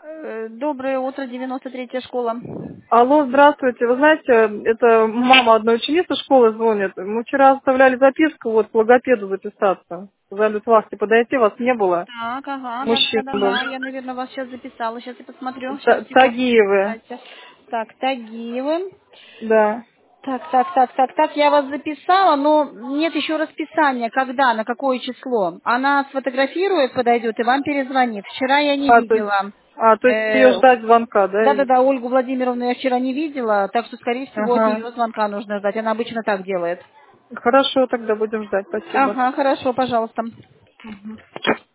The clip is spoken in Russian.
Доброе утро, 93-я школа. Алло, здравствуйте. Вы знаете, это мама одной ученицы школы звонит. Мы вчера оставляли записку вот к логопеду записаться. Сказали, с вахте подойти, вас не было. Так, ага, Мужчина был. да-да-да, я, наверное, вас сейчас записала. Сейчас я посмотрю. Сейчас, секунду. Тагиевы. Дайте. Так, Тагиевы. Да. Так, я вас записала, но нет еще расписания, когда, на какое число. Она сфотографирует, подойдет и вам перезвонит. Вчера я не То есть, видела. то есть ее ждать звонка, да? Да-да-да, Ольгу Владимировну я вчера не видела, так что, скорее всего, от Ага. нее звонка нужно ждать. Она обычно так делает. Хорошо, тогда будем ждать. Спасибо. Ага, хорошо, пожалуйста.